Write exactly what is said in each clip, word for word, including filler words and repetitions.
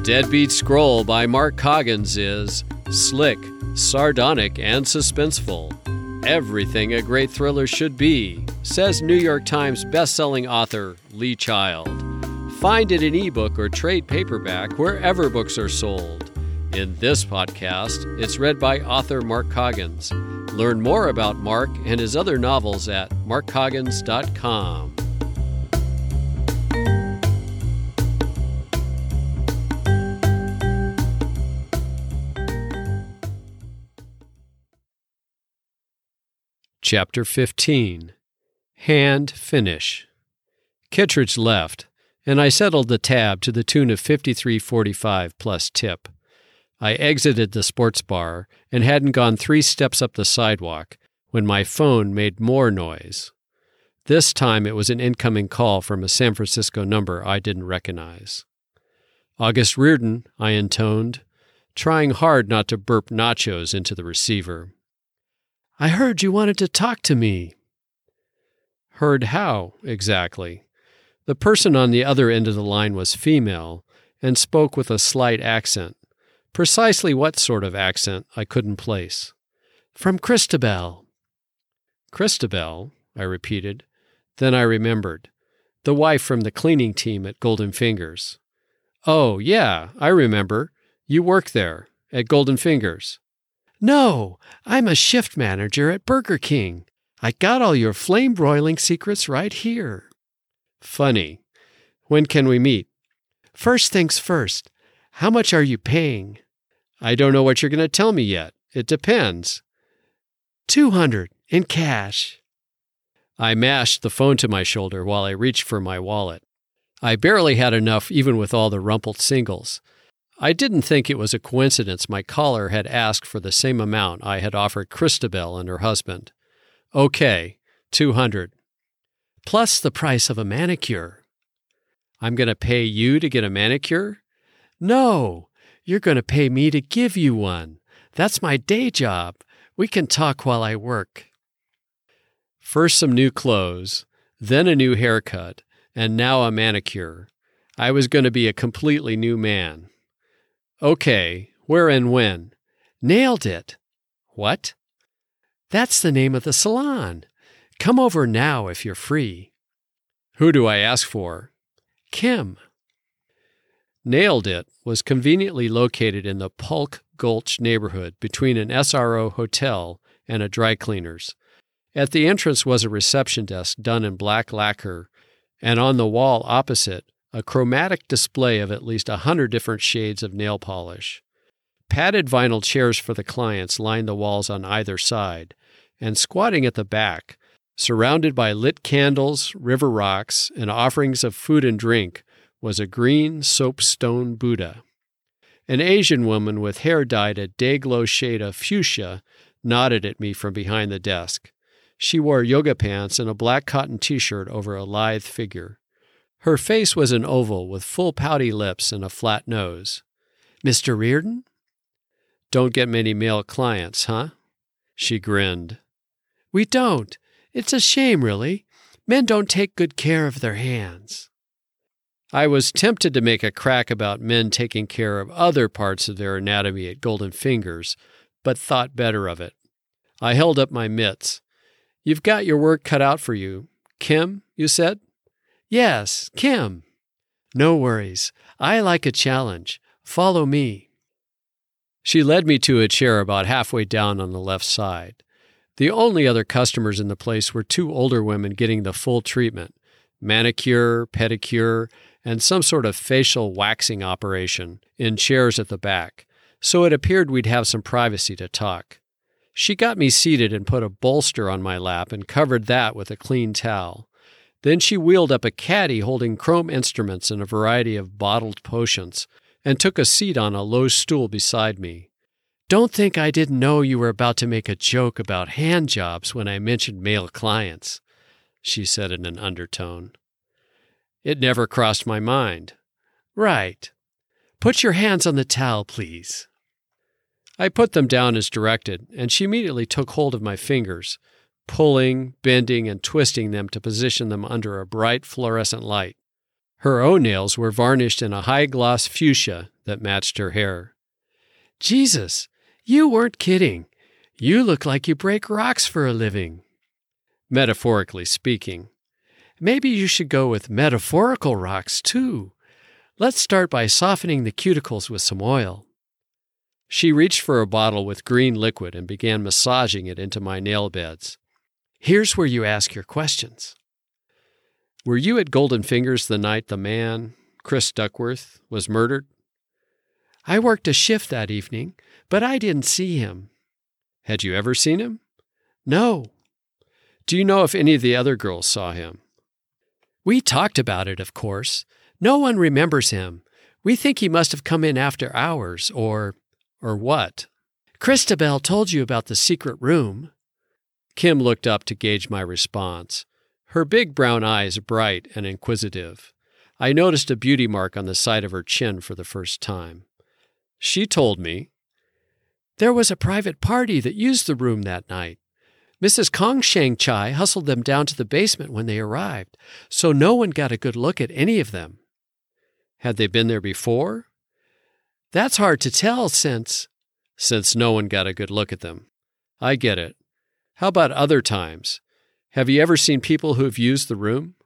Deadbeat Scroll by Mark Coggins is slick, sardonic, and suspenseful. Everything a great thriller should be, says New York Times bestselling author Lee Child. Find it in ebook or trade paperback wherever books are sold. In this podcast, it's read by author Mark Coggins. Learn more about Mark and his other novels at mark coggins dot com. Chapter fifteen. Hand Finish. Kittredge left, and I settled the tab to the tune of fifty-three forty-five plus tip. I exited the sports bar and hadn't gone three steps up the sidewalk when my phone made more noise. This time it was an incoming call from a San Francisco number I didn't recognize. August Reardon, I intoned, trying hard not to burp nachos into the receiver. I heard you wanted to talk to me. Heard how, exactly? The person on the other end of the line was female and spoke with a slight accent. Precisely what sort of accent I couldn't place. From Christabel. Christabel, I repeated. Then I remembered. The wife from the cleaning team at Golden Fingers. Oh, yeah, I remember. You work there, at Golden Fingers. No, I'm a shift manager at Burger King. I got all your flame-broiling secrets right here. Funny. When can we meet? First things first. How much are you paying? I don't know what you're going to tell me yet. It depends. Two hundred in cash. I mashed the phone to my shoulder while I reached for my wallet. I barely had enough even with all the rumpled singles. I didn't think it was a coincidence my caller had asked for the same amount I had offered Christabel and her husband. Okay, two hundred. Plus the price of a manicure. I'm going to pay you to get a manicure? No, you're going to pay me to give you one. That's my day job. We can talk while I work. First some new clothes, then a new haircut, and now a manicure. I was going to be a completely new man. Okay, where and when? Nailed it. What? That's the name of the salon. Come over now if you're free. Who do I ask for? Kim. Nailed It was conveniently located in the Polk Gulch neighborhood between an S R O hotel and a dry cleaner's. At the entrance was a reception desk done in black lacquer, and on the wall opposite, a chromatic display of at least a hundred different shades of nail polish. Padded vinyl chairs for the clients lined the walls on either side, and squatting at the back, surrounded by lit candles, river rocks, and offerings of food and drink, was a green soapstone Buddha. An Asian woman with hair dyed a day-glow shade of fuchsia nodded at me from behind the desk. She wore yoga pants and a black cotton t-shirt over a lithe figure. Her face was an oval with full pouty lips and a flat nose. Mister Reardon? Don't get many male clients, huh? She grinned. We don't. It's a shame, really. Men don't take good care of their hands. I was tempted to make a crack about men taking care of other parts of their anatomy at Golden Fingers, but thought better of it. I held up my mitts. You've got your work cut out for you. Kim, you said? Yes, Kim. No worries. I like a challenge. Follow me. She led me to a chair about halfway down on the left side. The only other customers in the place were two older women getting the full treatment, manicure, pedicure, and some sort of facial waxing operation, in chairs at the back, so it appeared we'd have some privacy to talk. She got me seated and put a bolster on my lap and covered that with a clean towel. Then she wheeled up a caddy holding chrome instruments and a variety of bottled potions, and took a seat on a low stool beside me. Don't think I didn't know you were about to make a joke about hand jobs when I mentioned male clients, she said in an undertone. It never crossed my mind. Right. Put your hands on the towel, please. I put them down as directed, and she immediately took hold of my fingers, pulling, bending, and twisting them to position them under a bright fluorescent light. Her own nails were varnished in a high-gloss fuchsia that matched her hair. Jesus, you weren't kidding. You look like you break rocks for a living. Metaphorically speaking. Maybe you should go with metaphorical rocks, too. Let's start by softening the cuticles with some oil. She reached for a bottle with green liquid and began massaging it into my nail beds. Here's where you ask your questions. Were you at Golden Fingers the night the man, Chris Duckworth, was murdered? I worked a shift that evening, but I didn't see him. Had you ever seen him? No. Do you know if any of the other girls saw him? We talked about it, of course. No one remembers him. We think he must have come in after hours, or... or what? Christabel told you about the secret room. Kim looked up to gauge my response, her big brown eyes bright and inquisitive. I noticed a beauty mark on the side of her chin for the first time. She told me, there was a private party that used the room that night. Missus Kong Shang Chai hustled them down to the basement when they arrived, so no one got a good look at any of them. Had they been there before? That's hard to tell since... Since no one got a good look at them. I get it. How about other times? Have you ever seen people who have used the room?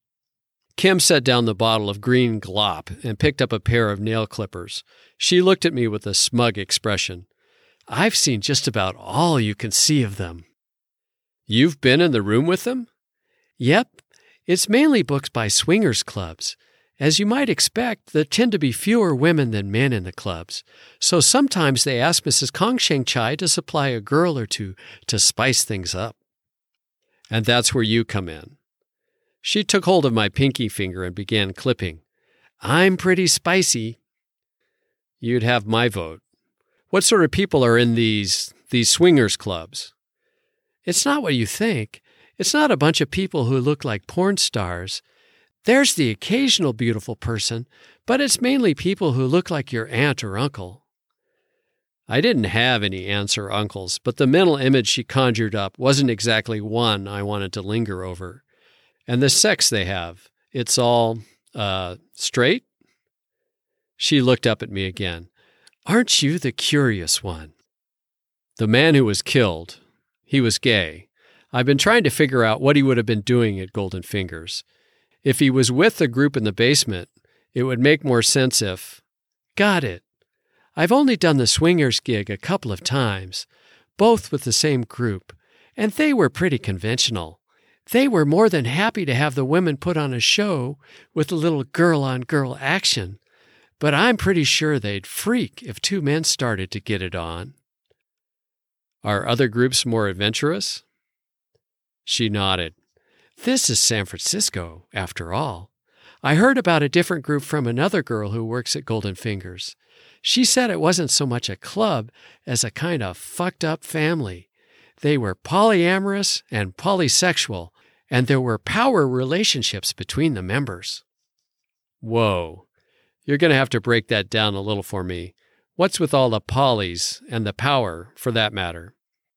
Kim set down the bottle of green glop and picked up a pair of nail clippers. She looked at me with a smug expression. I've seen just about all you can see of them. You've been in the room with them? Yep. It's mainly booked by swingers clubs. As you might expect, there tend to be fewer women than men in the clubs, so sometimes they ask Missus Kong Shang Chai to supply a girl or two to spice things up. And that's where you come in. She took hold of my pinky finger and began clipping. I'm pretty spicy. You'd have my vote. What sort of people are in these, these swingers clubs? It's not what you think. It's not a bunch of people who look like porn stars. There's the occasional beautiful person, but it's mainly people who look like your aunt or uncle. I didn't have any aunts or uncles, but the mental image she conjured up wasn't exactly one I wanted to linger over. And the sex they have, it's all, uh, straight? She looked up at me again. Aren't you the curious one? The man who was killed, he was gay. I've been trying to figure out what he would have been doing at Golden Fingers. If he was with the group in the basement, it would make more sense if... Got it. I've only done the swingers gig a couple of times, both with the same group, and they were pretty conventional. They were more than happy to have the women put on a show with a little girl-on-girl action, but I'm pretty sure they'd freak if two men started to get it on. Are other groups more adventurous? She nodded. This is San Francisco, after all. I heard about a different group from another girl who works at Golden Fingers. She said it wasn't so much a club as a kind of fucked-up family. They were polyamorous and polysexual, and there were power relationships between the members. Whoa. You're going to have to break that down a little for me. What's with all the polys and the power, for that matter?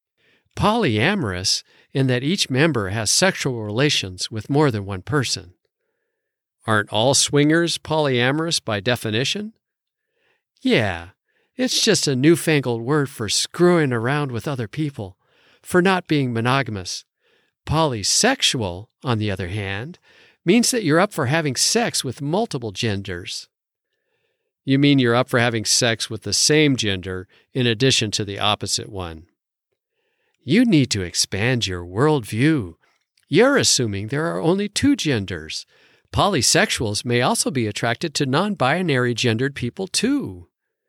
Polyamorous in that each member has sexual relations with more than one person. Aren't all swingers polyamorous by definition? Yeah, it's just a newfangled word for screwing around with other people, for not being monogamous. Polysexual, on the other hand, means that you're up for having sex with multiple genders. You mean you're up for having sex with the same gender in addition to the opposite one. You need to expand your worldview. You're assuming there are only two genders. Polysexuals may also be attracted to non-binary gendered people, too.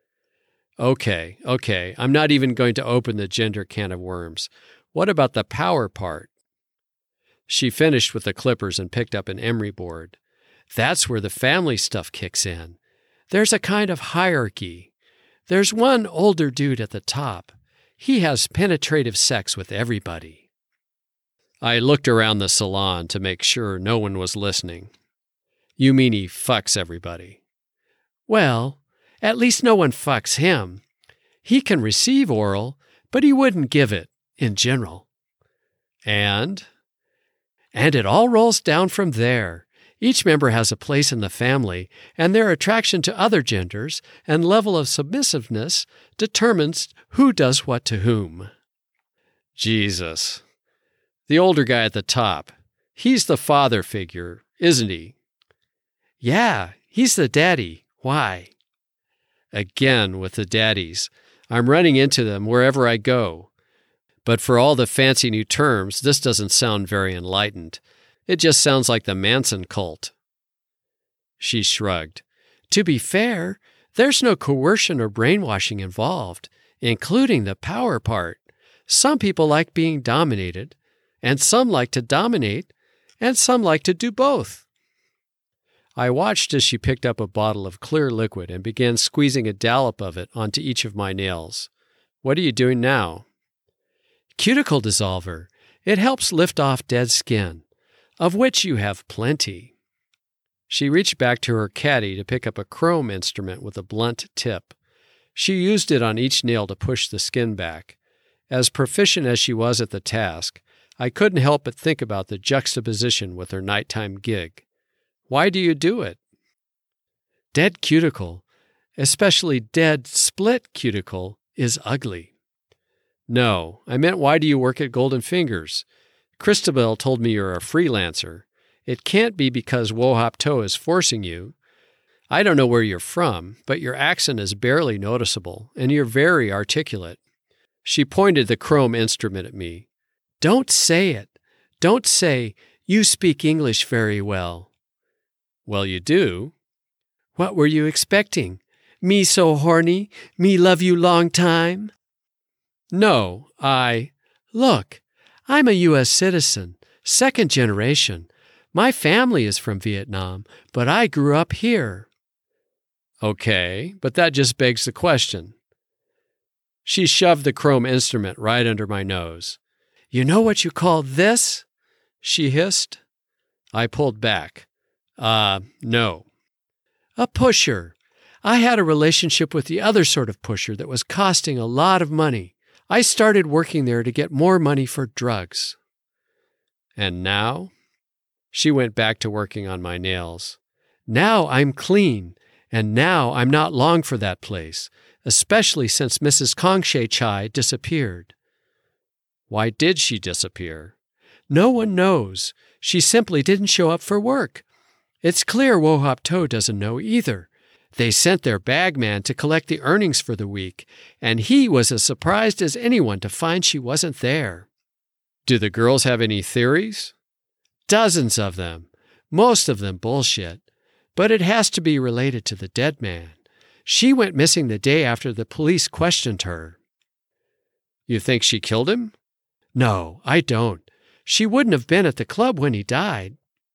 Okay, okay, I'm not even going to open the gender can of worms. What about the power part? She finished with the clippers and picked up an emery board. That's where the family stuff kicks in. There's a kind of hierarchy. There's one older dude at the top. He has penetrative sex with everybody. I looked around the salon to make sure no one was listening. You mean he fucks everybody? Well, at least no one fucks him. He can receive oral, but he wouldn't give it, in general. And? And it all rolls down from there. Each member has a place in the family, and their attraction to other genders and level of submissiveness determines who does what to whom. Jesus. The older guy at the top. He's the father figure, isn't he? Yeah, he's the daddy. Why? Again with the daddies. I'm running into them wherever I go. But for all the fancy new terms, this doesn't sound very enlightened. It just sounds like the Manson cult. She shrugged. To be fair, there's no coercion or brainwashing involved, including the power part. Some people like being dominated, and some like to dominate, and some like to do both. I watched as she picked up a bottle of clear liquid and began squeezing a dollop of it onto each of my nails. What are you doing now? Cuticle dissolver. It helps lift off dead skin, of which you have plenty. She reached back to her caddy to pick up a chrome instrument with a blunt tip. She used it on each nail to push the skin back. As proficient as she was at the task, I couldn't help but think about the juxtaposition with her nighttime gig. Why do you do it? Dead cuticle, especially dead split cuticle, is ugly. No, I meant why do you work at Golden Fingers? Christabel told me you're a freelancer. It can't be because Wohop-To is forcing you. I don't know where you're from, but your accent is barely noticeable, and you're very articulate. She pointed the chrome instrument at me. Don't say it. Don't say, you speak English very well. Well, you do. What were you expecting? Me so horny, me love you long time? No, I... Look, I'm a U S citizen, second generation. My family is from Vietnam, but I grew up here. Okay, but that just begs the question. She shoved the chrome instrument right under my nose. You know what you call this? She hissed. I pulled back. Uh, no. A pusher. I had a relationship with the other sort of pusher that was costing a lot of money. I started working there to get more money for drugs. And now? She went back to working on my nails. Now I'm clean, and now I'm not long for that place, especially since Missus Kongshe Chai disappeared. Why did she disappear? No one knows. She simply didn't show up for work. It's clear Wohop-To doesn't know either. They sent their bagman to collect the earnings for the week, and he was as surprised as anyone to find she wasn't there. Do the girls have any theories? Dozens of them. Most of them bullshit. But it has to be related to the dead man. She went missing the day after the police questioned her. You think she killed him? No, I don't. She wouldn't have been at the club when he died.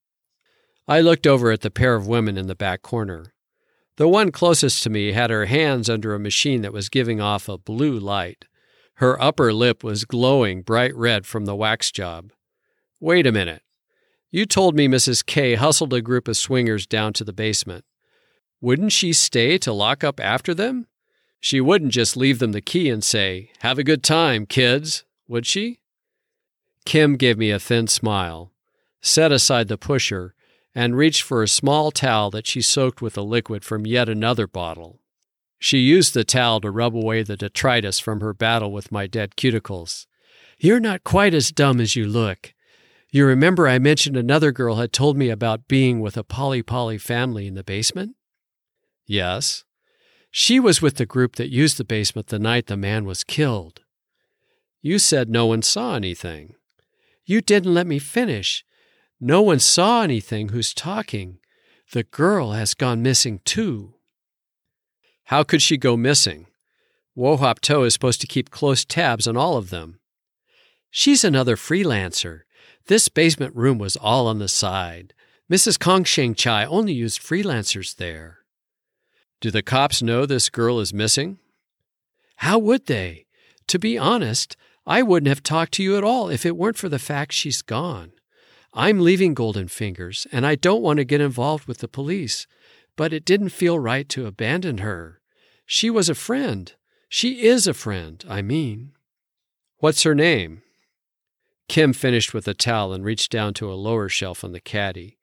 I looked over at the pair of women in the back corner. The one closest to me had her hands under a machine that was giving off a blue light. Her upper lip was glowing bright red from the wax job. Wait a minute. You told me Missus K hustled a group of swingers down to the basement. Wouldn't she stay to lock up after them? She wouldn't just leave them the key and say, "Have a good time, kids," would she? Kim gave me a thin smile, set aside the pusher, and reached for a small towel that she soaked with a liquid from yet another bottle. She used the towel to rub away the detritus from her battle with my dead cuticles. You're not quite as dumb as you look. You remember I mentioned another girl had told me about being with a poly-poly family in the basement? Yes. She was with the group that used the basement the night the man was killed. You said no one saw anything. You didn't let me finish. No one saw anything who's talking. The girl has gone missing too. How could she go missing? Wohop-To is supposed to keep close tabs on all of them. She's another freelancer. This basement room was all on the side. Missus Kongshe Chai only used freelancers there. Do the cops know this girl is missing? How would they? To be honest, I wouldn't have talked to you at all if it weren't for the fact she's gone. I'm leaving Golden Fingers, and I don't want to get involved with the police, but it didn't feel right to abandon her. She was a friend. She is a friend, I mean. What's her name? Kim finished with a towel and reached down to a lower shelf on the caddy.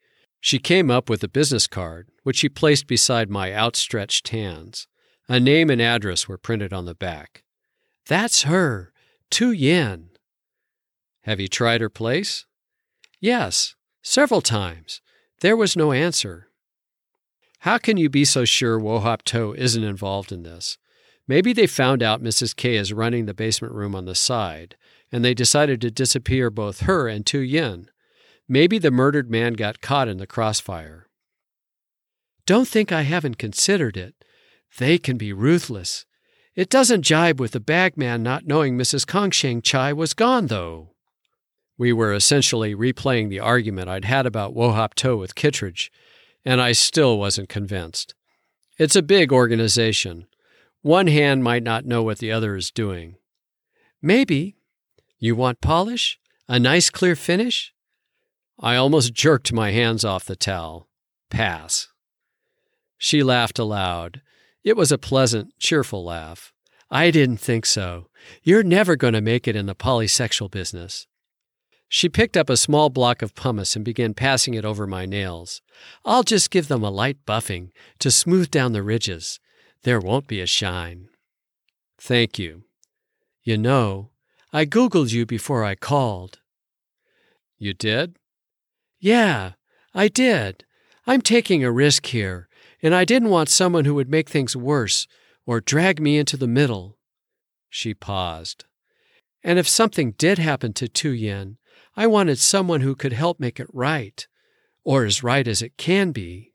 She came up with a business card, which she placed beside my outstretched hands. A name and address were printed on the back. That's her, Tu Yen. Have you tried her place? Yes, several times. There was no answer. How can you be so sure Wo Hop To isn't involved in this? Maybe they found out Missus K is running the basement room on the side, and they decided to disappear both her and Tu Yen. Maybe the murdered man got caught in the crossfire. Don't think I haven't considered it. They can be ruthless. It doesn't jibe with the bagman not knowing Missus Kongsheng Chai was gone, though. We were essentially replaying the argument I'd had about Wo Hop To with Kittredge, and I still wasn't convinced. It's a big organization. One hand might not know what the other is doing. Maybe. You want polish? A nice clear finish? I almost jerked my hands off the towel. Pass. She laughed aloud. It was a pleasant, cheerful laugh. I didn't think so. You're never going to make it in the polysexual business. She picked up a small block of pumice and began passing it over my nails. I'll just give them a light buffing to smooth down the ridges. There won't be a shine. Thank you. You know, I Googled you before I called. You did? Yeah, I did. I'm taking a risk here, and I didn't want someone who would make things worse or drag me into the middle. She paused. And if something did happen to Tu Yen, I wanted someone who could help make it right, or as right as it can be.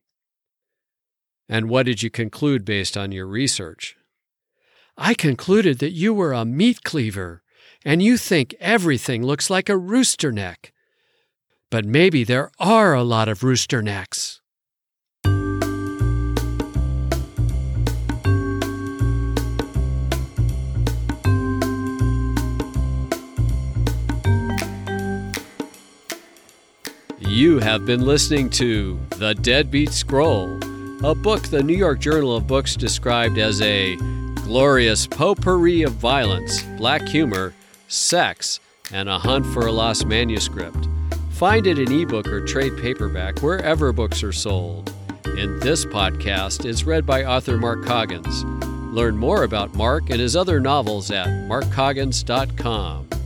And what did you conclude based on your research? I concluded that you were a meat cleaver, and you think everything looks like a rooster neck. But maybe there are a lot of rooster necks. You have been listening to The Deadbeat Scroll, a book the New York Journal of Books described as a glorious potpourri of violence, black humor, sex, and a hunt for a lost manuscript. Find it in ebook or trade paperback wherever books are sold. And this podcast is read by author Mark Coggins. Learn more about Mark and his other novels at mark coggins dot com.